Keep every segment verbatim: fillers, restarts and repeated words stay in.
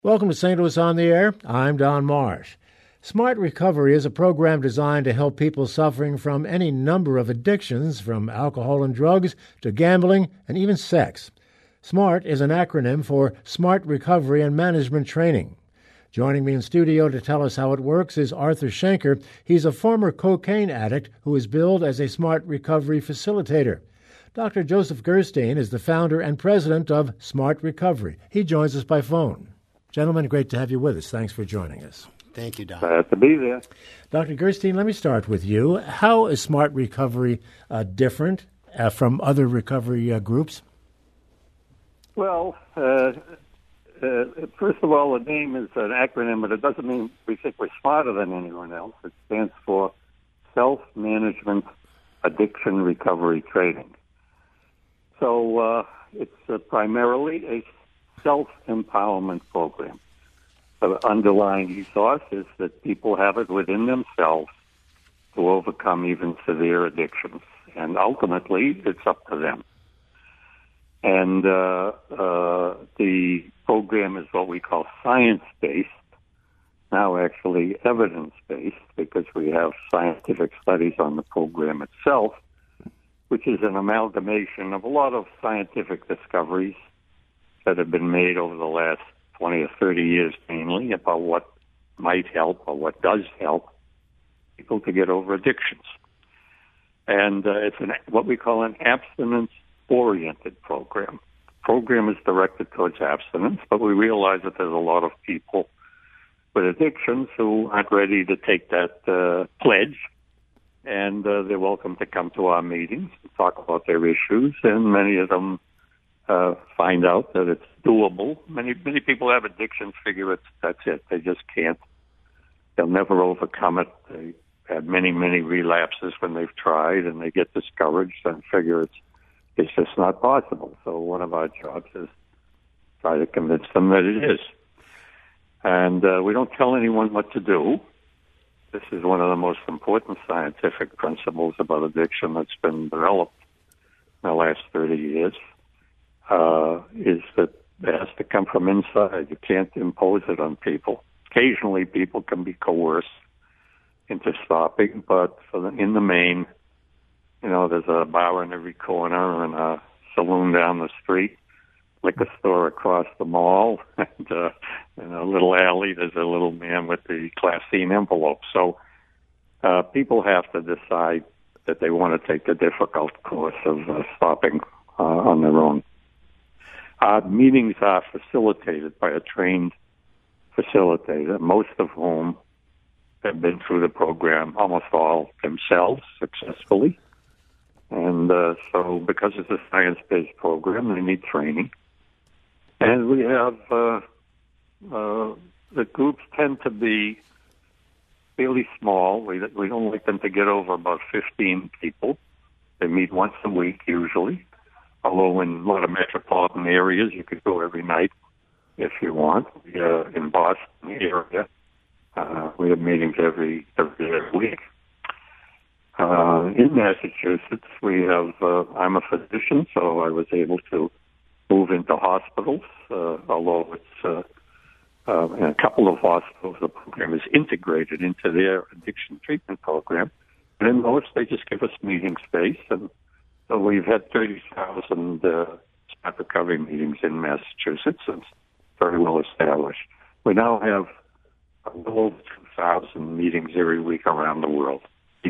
Welcome to Saint Louis on the Air. I'm Don Marsh. Smart Recovery is a program designed to help people suffering from any number of addictions, from alcohol and drugs to gambling and even sex. SMART is an acronym for Smart Recovery and Management Training. Joining me in studio to tell us how it works is Arthur Schenker. He's a former cocaine addict who is billed as a Smart Recovery facilitator. Doctor Joseph Gerstein is the founder and president of Smart Recovery. He joins us by phone. Gentlemen, great to have you with us. Thanks for joining us. Thank you, Don. Glad to be there. Doctor Gerstein, let me start with you. How is Smart Recovery uh, different uh, from other recovery uh, groups? Well, uh, uh, first of all, the name is an acronym, but it doesn't mean we think we're smarter than anyone else. It stands for Self-Management Addiction Recovery Training. So uh, it's uh, primarily a self-empowerment program. The underlying ethos is that people have it within themselves to overcome even severe addictions, and ultimately it's up to them. And uh, uh, the program is what we call science-based, now actually evidence-based, because we have scientific studies on the program itself, which is an amalgamation of a lot of scientific discoveries that have been made over the last twenty or thirty years mainly about what might help or what does help people to get over addictions. And uh, it's an, what we call an abstinence-oriented program. The program is directed towards abstinence, but we realize that there's a lot of people with addictions who aren't ready to take that uh, pledge, and uh, they're welcome to come to our meetings and talk about their issues, and many of them Uh, find out that it's doable. Many many people have addictions, figure it's that's it. They just can't. They'll never overcome it. They had many, many relapses when they've tried, and they get discouraged and figure it's it's just not possible. So one of our jobs is try to convince them that it is. And uh, we don't tell anyone what to do. This is one of the most important scientific principles about addiction that's been developed in the last thirty years. Uh, is that it has to come from inside. You can't impose it on people. Occasionally, people can be coerced into stopping, but for the, in the main, you know, there's a bar in every corner and a saloon down the street, liquor store across the mall, and uh, in a little alley, there's a little man with the Class C envelope. So uh, people have to decide that they want to take the difficult course of uh, stopping uh, on their own. Our meetings are facilitated by a trained facilitator, most of whom have been through the program, almost all themselves successfully. And uh, so because it's a science-based program, they need training. And we have, uh, uh, the groups tend to be fairly small. We, we don't like them to get over about fifteen people. They meet once a week usually. Although in a lot of metropolitan areas, you could go every night if you want. Uh, in Boston area, uh, we have meetings every every week. Uh, in Massachusetts, we have. Uh, I'm a physician, so I was able to move into hospitals. Uh, although it's uh, uh, in a couple of hospitals, the program is integrated into their addiction treatment program. And in those, they just give us meeting space and. So we've had thirty thousand uh, Smart Recovery meetings in Massachusetts. It's very well established. We now have a little over two thousand meetings every week around the world.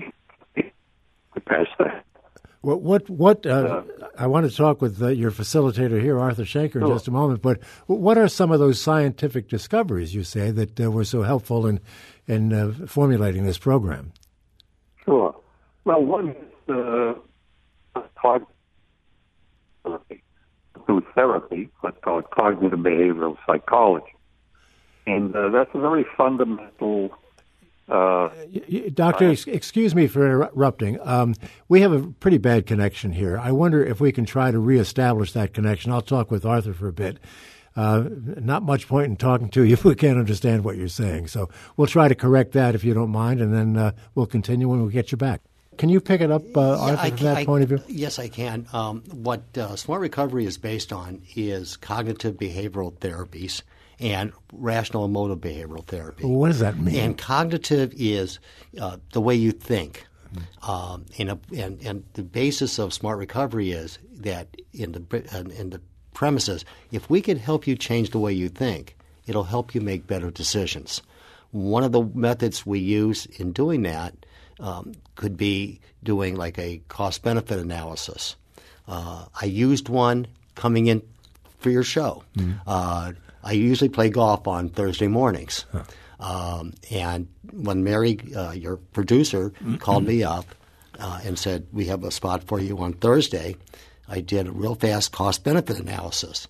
We passed that. What? What? What? Uh, uh, I want to talk with uh, your facilitator here, Arthur Schenker, in sure. just a moment. But what are some of those scientific discoveries you say that uh, were so helpful in in uh, formulating this program? Sure. Well, one is. Uh, Cognitive therapy, through therapy, let's call it cognitive behavioral psychology. And uh, that's a very fundamental... Uh, Doctor, science. Excuse me for interrupting. Um, we have a pretty bad connection here. I wonder if we can try to reestablish that connection. I'll talk with Arthur for a bit. Uh, not much point in talking to you if we can't understand what you're saying. So we'll try to correct that if you don't mind, and then uh, we'll continue when we get you back. Can you pick it up, uh, Arthur, yeah, I, from that I, point of view? Yes, I can. Um, what uh, Smart Recovery is based on is cognitive behavioral therapies and rational emotive behavioral therapy. Well, what does that mean? And cognitive is uh, the way you think. Um, and, a, and and the basis of smart recovery is that in the in the premises, if we could help you change the way you think, it'll help you make better decisions. One of the methods we use in doing that um, could be doing like a cost-benefit analysis. Uh, I used one coming in for your show. Mm-hmm. Uh, I usually play golf on Thursday mornings. Huh. Um, and when Mary, uh, your producer, mm-hmm. called me up uh, and said, we have a spot for you on Thursday, I did a real fast cost-benefit analysis.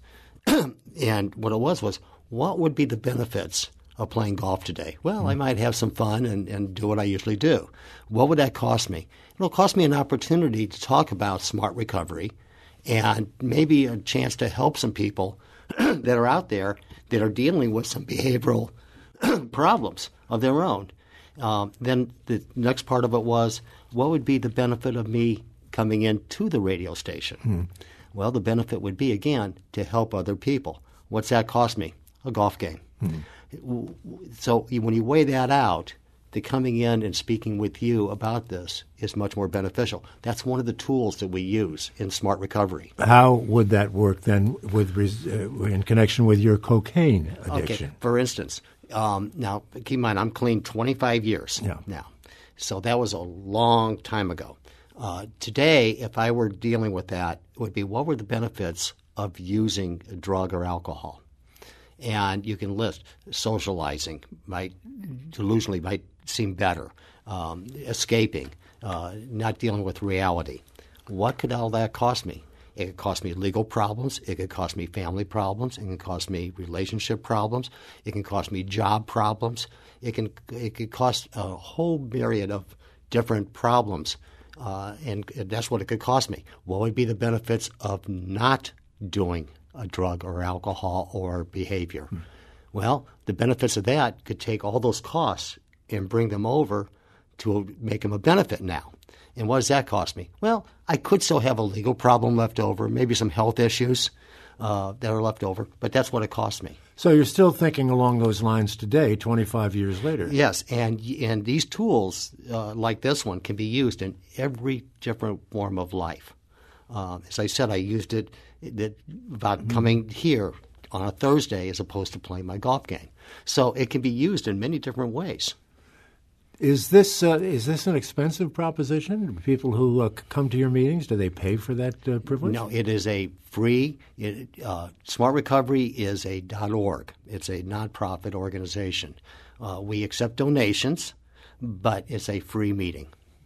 And what it was was, what would be the benefits of playing golf today? Well, mm-hmm. I might have some fun and, and do what I usually do. What would that cost me? It'll cost me an opportunity to talk about smart recovery and maybe a chance to help some people that are out there that are dealing with some behavioral problems of their own. Um, then the next part of it was, what would be the benefit of me coming into the radio station? Hmm. Well, the benefit would be, again, to help other people. What's that cost me? A golf game. Hmm. So when you weigh that out, the coming in and speaking with you about this is much more beneficial. That's one of the tools that we use in smart recovery. How would that work then with uh, in connection with your cocaine addiction? Okay, for instance, um, now keep in mind I'm clean twenty-five years yeah. now, so that was a long time ago. Uh, today, if I were dealing with that, it would be what were the benefits of using a drug or alcohol? And you can list socializing might delusionally might seem better, um, escaping, uh, not dealing with reality. What could all that cost me? It could cost me legal problems. It could cost me family problems. It can cost me relationship problems. It can cost me job problems. It can it could cost a whole myriad of different problems, uh, and that's what it could cost me. What would be the benefits of not doing a drug or alcohol or behavior? Hmm. Well, the benefits of that could take all those costs and bring them over to make them a benefit now. And what does that cost me? Well, I could still have a legal problem left over, maybe some health issues uh, that are left over, but that's what it cost me. So you're still thinking along those lines today, twenty-five years later. Yes, and and these tools uh, like this one can be used in every different form of life. Uh, as I said, I used it that about mm-hmm. coming here on a Thursday as opposed to playing my golf game. So it can be used in many different ways. Is this uh, is this an expensive proposition? People who uh, come to your meetings, do they pay for that uh, privilege? No, it is a free. It, uh, Smart Recovery is a .org. It's a nonprofit organization. Uh, we accept donations, but it's a free meeting.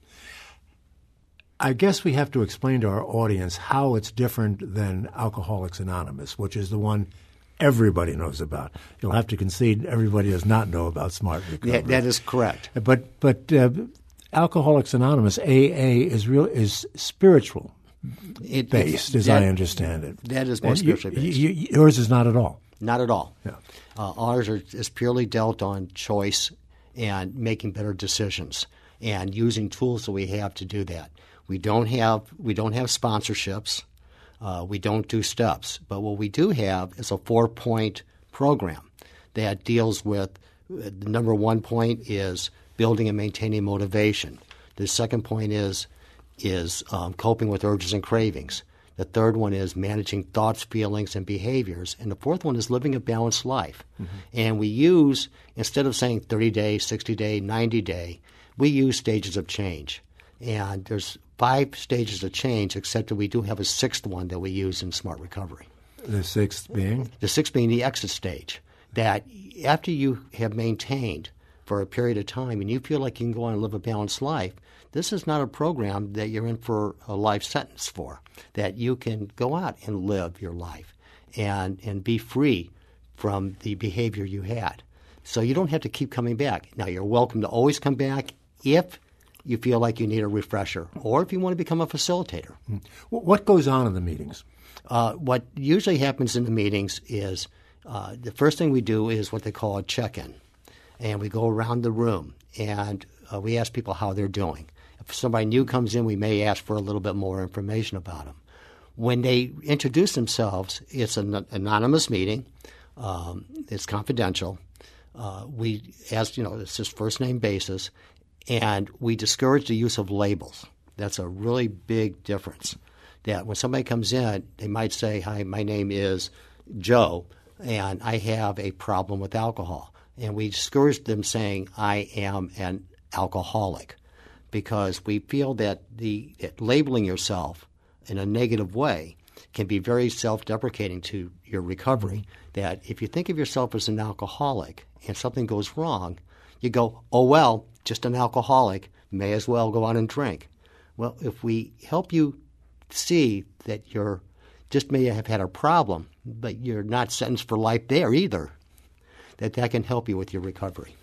I guess we have to explain to our audience how it's different than Alcoholics Anonymous, which is the one everybody knows about. You'll have to concede everybody does not know about Smart Recovery. Yeah, that is correct. But but uh, Alcoholics Anonymous, A A, is real is spiritual it, based, as that, I understand it. That is more and spiritually you, based. You, you, yours is not at all. Not at all. Yeah. Uh, ours are, is purely dealt on choice and making better decisions and using tools that we have to do that. We don't have we don't have sponsorships. Uh, we don't do steps. But what we do have is a four-point program that deals with uh, the number one point is building and maintaining motivation. The second point is is um, coping with urges and cravings. The third one is managing thoughts, feelings, and behaviors. And the fourth one is living a balanced life. Mm-hmm. And we use, instead of saying thirty-day, sixty-day, ninety-day, we use stages of change. And there's five stages of change, except that we do have a sixth one that we use in Smart Recovery. The sixth being? The sixth being the exit stage, that after you have maintained for a period of time and you feel like you can go on and live a balanced life, this is not a program that you're in for a life sentence for, that you can go out and live your life and, and be free from the behavior you had. So you don't have to keep coming back. Now, you're welcome to always come back if you feel like you need a refresher, or if you want to become a facilitator. What goes on in the meetings? Uh, what usually happens in the meetings is uh, the first thing we do is what they call a check-in. And we go around the room, and uh, we ask people how they're doing. If somebody new comes in, we may ask for a little bit more information about them. When they introduce themselves, it's an anonymous meeting. Um, it's confidential. Uh, we ask, you know, it's just first name basis, and we discourage the use of labels. That's a really big difference. That when somebody comes in, they might say, "Hi, my name is Joe, and I have a problem with alcohol." And we discourage them saying, "I am an alcoholic," because we feel that the that labeling yourself in a negative way can be very self-deprecating to your recovery. That if you think of yourself as an alcoholic and something goes wrong, you go, "Oh, well, just an alcoholic, may as well go out and drink." Well, if we help you see that you're just may have had a problem, but you're not sentenced for life there either, that that can help you with your recovery.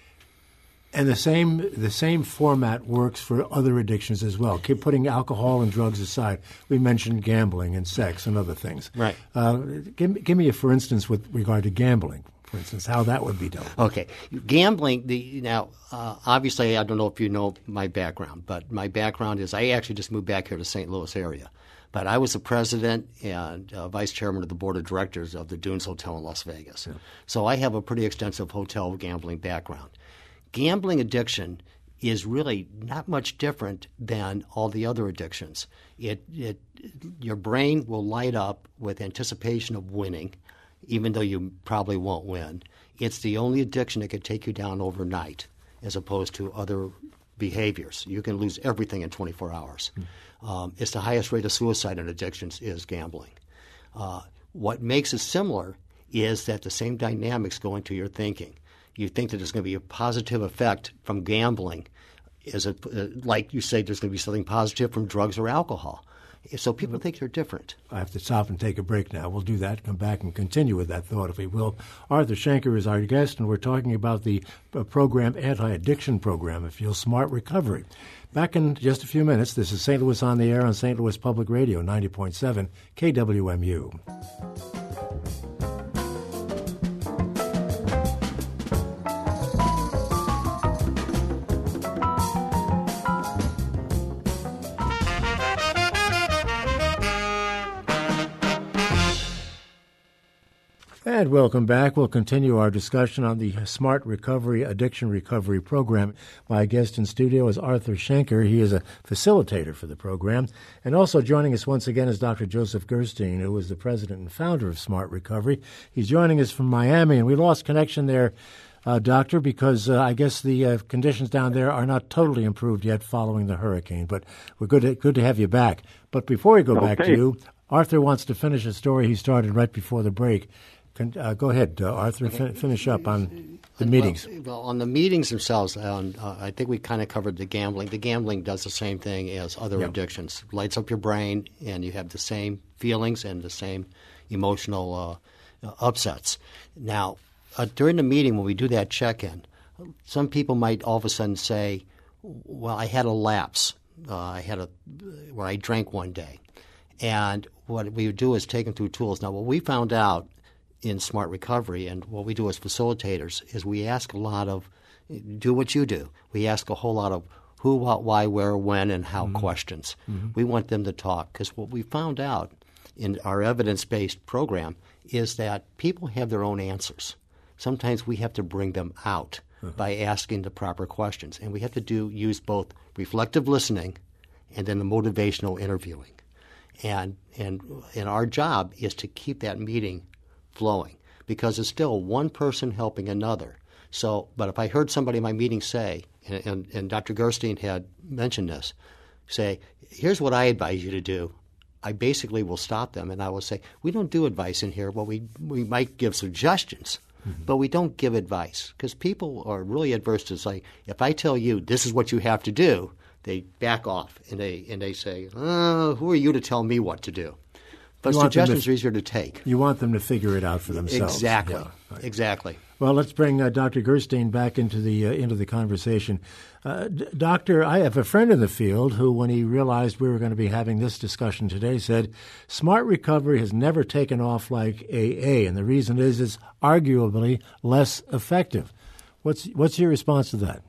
And the same the same format works for other addictions as well. Keep putting alcohol and drugs aside. We mentioned gambling and sex and other things. Right. Uh, give, give me a for instance with regard to gambling, for instance, how that would be done. Okay. Gambling, the now, uh, obviously, I don't know if you know my background, but my background is I actually just moved back here to Saint Louis area. But I was the president and uh, vice chairman of the board of directors of the Dunes Hotel in Las Vegas. Yeah. So I have a pretty extensive hotel gambling background. Gambling addiction is really not much different than all the other addictions. It, it, your brain will light up with anticipation of winning, even though you probably won't win. It's the only addiction that could take you down overnight, as opposed to other behaviors. You can lose everything in twenty-four hours. Mm. Um, it's the highest rate of suicide in addictions is gambling. Uh, what makes it similar is that the same dynamics go into your thinking. You think that there's going to be a positive effect from gambling, is it, uh, like you say there's going to be something positive from drugs or alcohol. So people think they're different. I have to stop and take a break now. We'll do that, come back and continue with that thought if we will. Arthur Shanker is our guest, and we're talking about the uh, program, anti-addiction program, at Feel Smart Recovery. Back in just a few minutes, this is Saint Louis on the Air on Saint Louis Public Radio, ninety point seven K W M U. And welcome back. We'll continue our discussion on the Smart Recovery Addiction Recovery Program. My guest in studio is Arthur Shanker. He is a facilitator for the program. And also joining us once again is Doctor Joseph Gerstein, who is the president and founder of Smart Recovery. He's joining us from Miami, and we lost connection there, uh, Doctor, because uh, I guess the uh, conditions down there are not totally improved yet following the hurricane. But we're good to, good to have you back. But before we go okay. back to you, Arthur wants to finish a story he started right before the break. Uh, go ahead, uh, Arthur, okay. fin- finish up on the meetings. Well, well on the meetings themselves, um, uh, I think we kind of covered the gambling. The gambling does the same thing as other yep. addictions. Lights up your brain, and you have the same feelings and the same emotional uh, upsets. Now, uh, during the meeting, when we do that check-in, some people might all of a sudden say, well, I had a lapse. Uh, I had a where I drank one day. And what we would do is take them through tools. Now, what we found out in Smart Recovery, and what we do as facilitators, is we ask a lot of, do what you do. We ask a whole lot of who, what, why, where, when, and how mm-hmm. questions. Mm-hmm. We want them to talk, because what we found out in our evidence-based program is that people have their own answers. Sometimes we have to bring them out uh-huh. by asking the proper questions, and we have to do use both reflective listening and then the motivational interviewing. And and and our job is to keep that meeting flowing, because it's still one person helping another. So, but if I heard somebody in my meeting say, and, and, and Doctor Gerstein had mentioned this, say, here's what I advise you to do, I basically will stop them and I will say, we don't do advice in here. Well, we, we might give suggestions, mm-hmm. but we don't give advice, because people are really adverse to say, if I tell you this is what you have to do, they back off and they, and they say, oh, who are you to tell me what to do? But suggestions to, are easier to take. You want them to figure it out for themselves. Exactly. Yeah, right. Exactly. Well, let's bring uh, Doctor Gerstein back into the uh, into the conversation. Uh, D- Doctor, I have a friend in the field who, when he realized we were going to be having this discussion today, said, Smart Recovery has never taken off like A A, and the reason is it's arguably less effective. What's what's your response to that?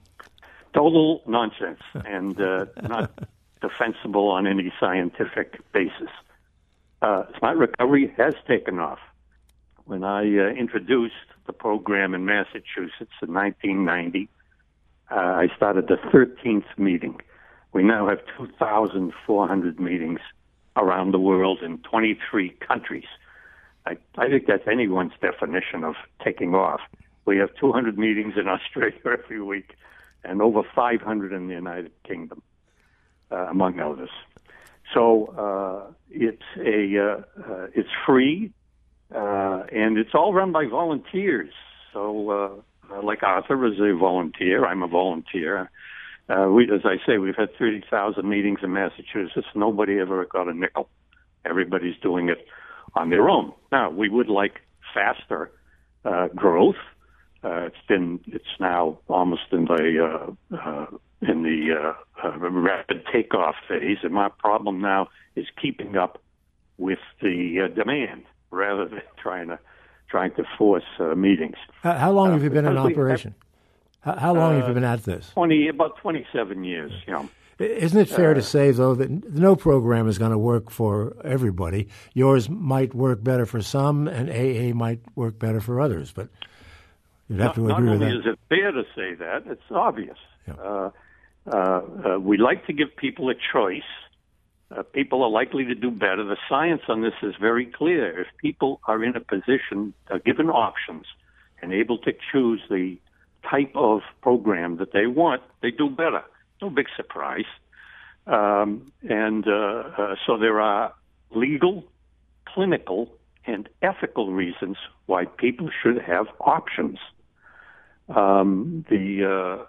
Total nonsense and uh, not defensible on any scientific basis. Uh, Smart Recovery has taken off. when I uh, introduced the program in Massachusetts in nineteen ninety. Uh, I started the thirteenth meeting. We now have two thousand four hundred meetings around the world in twenty-three countries. I, I think that's anyone's definition of taking off. We have two hundred meetings in Australia every week and over five hundred in the United Kingdom, uh, among others. So uh, it's a uh, uh, it's free, uh, and it's all run by volunteers. So, uh, like Arthur is a volunteer, I'm a volunteer. Uh, we, as I say, we've had thirty thousand meetings in Massachusetts. Nobody ever got a nickel. Everybody's doing it on their own. Now, we would like faster uh, growth. Uh, it's been it's now almost in the uh, uh, in the uh, uh, rapid takeoff phase, and my problem now is keeping up with the uh, demand rather than trying to trying to force uh, meetings. How, how long uh, have you been in operation? Have, how, how long uh, have you been at this? Twenty, about twenty-seven years. You know. Isn't it fair uh, to say, though, that no program is going to work for everybody? Yours might work better for some, and A A might work better for others, but you'd have not, to agree with that. Not only is it fair to say that, it's obvious. Yeah. Uh, uh, uh, we like to give people a choice. Uh, people are likely to do better. The science on this is very clear. If people are in a position, uh, given options, and able to choose the type of program that they want, they do better. No big surprise. Um, and uh, uh, so there are legal, clinical, and ethical reasons why people should have options. Um, the uh,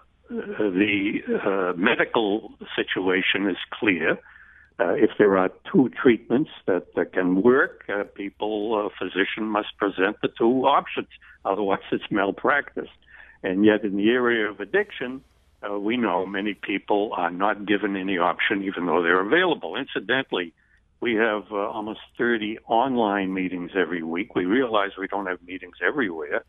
the uh, medical situation is clear. Uh, if there are two treatments that, that can work, uh, people, uh, physician must present the two options. Otherwise, it's malpractice. And yet, in the area of addiction, uh, we know many people are not given any option, even though they're available. Incidentally, we have uh, almost thirty online meetings every week. We realize we don't have meetings everywhere.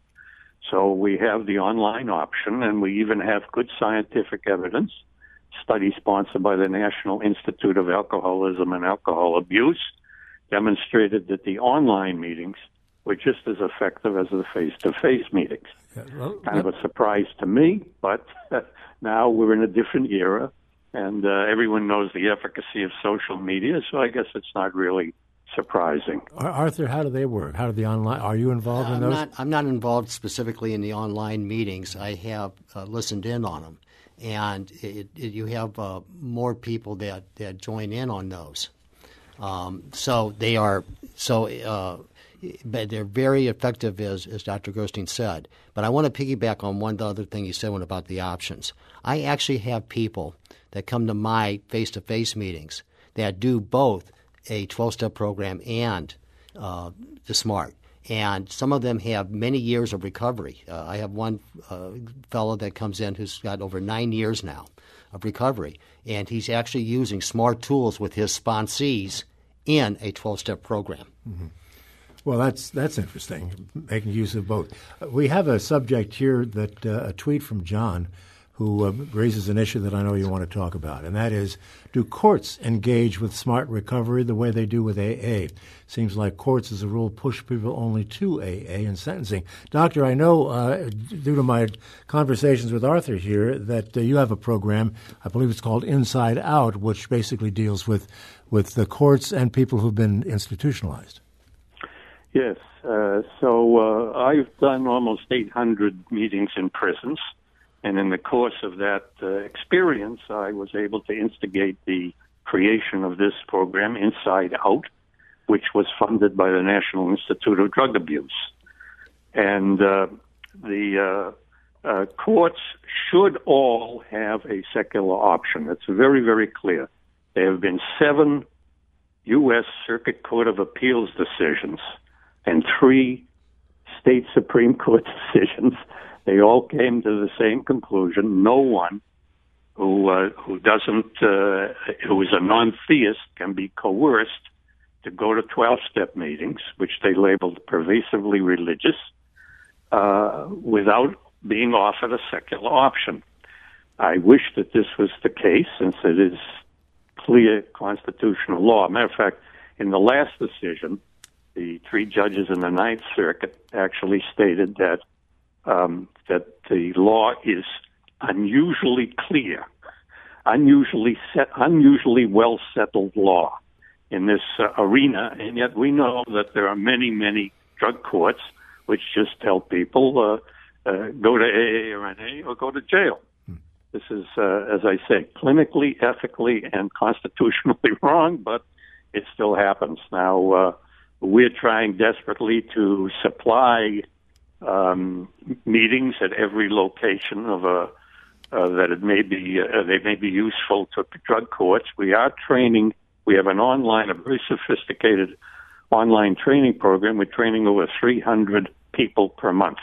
So we have the online option, and we even have good scientific evidence. Study sponsored by the National Institute of Alcoholism and Alcohol Abuse demonstrated that the online meetings were just as effective as the face-to-face meetings. Yeah, well, kind of a surprise to me, but now we're in a different era, and uh, everyone knows the efficacy of social media, so I guess it's not really surprising. Arthur, how do they work? How do the online? Are you involved in I'm those? Not, I'm not involved specifically in the online meetings. I have uh, listened in on them, and it, it, you have uh, more people that, that join in on those. Um, so they are so, uh, but they're very effective, as as Doctor Gerstein said. But I want to piggyback on one other thing you said one about the options. I actually have people that come to my face-to-face meetings that do both a twelve-step program and uh, the SMART. And some of them have many years of recovery. Uh, I have one uh, fellow that comes in who's got over nine years now of recovery, and he's actually using SMART tools with his sponsees in a twelve-step program. Mm-hmm. Well, that's that's interesting, making use of both. We have a subject here that uh, a tweet from John who uh, raises an issue that I know you want to talk about, and that is, do courts engage with SMART recovery the way they do with A A? Seems like courts, as a rule, push people only to A A in sentencing. Doctor, I know, uh, due to my conversations with Arthur here, that uh, you have a program, I believe it's called Inside Out, which basically deals with, with the courts and people who've been institutionalized. Yes. Uh, so uh, I've done almost eight hundred meetings in prisons. And in the course of that uh, experience, I was able to instigate the creation of this program, Inside Out, which was funded by the National Institute of Drug Abuse. And uh, the uh, uh, courts should all have a secular option. It's very, very clear. There have been seven U S Circuit Court of Appeals decisions and three state Supreme Court decisions. They all came to the same conclusion. No one who uh, who doesn't uh, who is a non-theist can be coerced to go to twelve-step meetings, which they labeled pervasively religious, uh, without being offered a secular option. I wish that this was the case, since it is clear constitutional law. Matter of fact, in the last decision, the three judges in the Ninth Circuit actually stated that um, that the law is unusually clear, unusually set, unusually well settled law in this uh, arena, and yet we know that there are many, many drug courts which just tell people uh, uh, go to A A or N A or go to jail. Hmm. This is, uh, as I say, clinically, ethically, and constitutionally wrong, but it still happens. Now, uh, we're trying desperately to supply um, meetings at every location of a uh, that it may be uh, they may be useful to drug courts. We are training. We have an online, a very sophisticated online training program. We're training over three hundred people per month.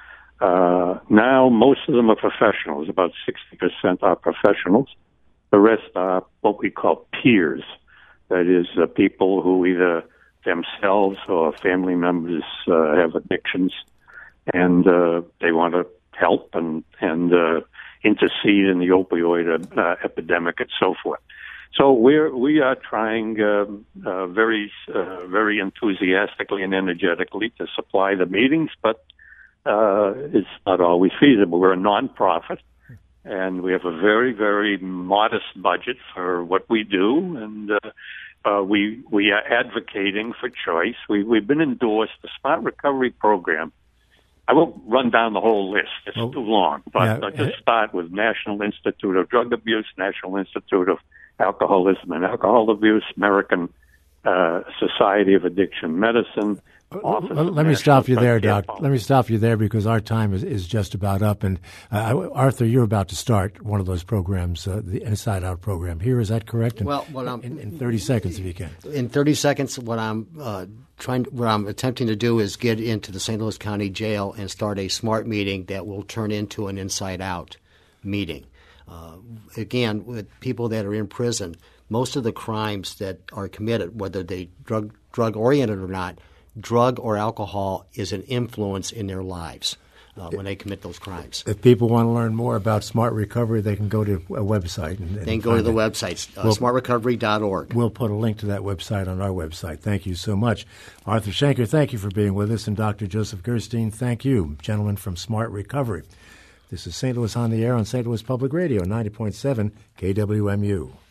Uh, now, most of them are professionals. About sixty percent are professionals. The rest are what we call peers. That is, uh, people who either themselves or family members uh, have addictions, and uh, they want to help and and uh, intercede in the opioid uh, epidemic and so forth. So we're we are trying uh, uh, very uh, very enthusiastically and energetically to supply the meetings, but uh, it's not always feasible. We're a nonprofit, and we have a very very modest budget for what we do, and uh, uh, we we are advocating for choice. We we've been endorsed. The Smart Recovery Program. I won't run down the whole list. It's well, too long, but yeah, I'll just start with National Institute of Drug Abuse, National Institute of Alcoholism and Alcohol Abuse, American uh, Society of Addiction Medicine. Well, let me stop you there, Doc. Let me stop you there because our time is, is just about up. And uh, Arthur, you're about to start one of those programs, uh, the Inside Out program here. Is that correct? And, well, what I'm, in, in thirty seconds, if you can. In thirty seconds, what I'm uh, trying, what I'm attempting to do is get into the Saint Louis County Jail and start a SMART meeting that will turn into an Inside Out meeting. Uh, again, with people that are in prison, most of the crimes that are committed, whether they drug drug oriented or not, drug or alcohol is an influence in their lives uh, when they commit those crimes. If people want to learn more about Smart Recovery, they can go to a website. And, and they can go to the it. website, uh, we'll, smart recovery dot org. We'll put a link to that website on our website. Thank you so much. Arthur Shanker, thank you for being with us. And Doctor Joseph Gerstein, thank you, gentlemen from Smart Recovery. This is Saint Louis on the Air on Saint Louis Public Radio, ninety point seven K W M U.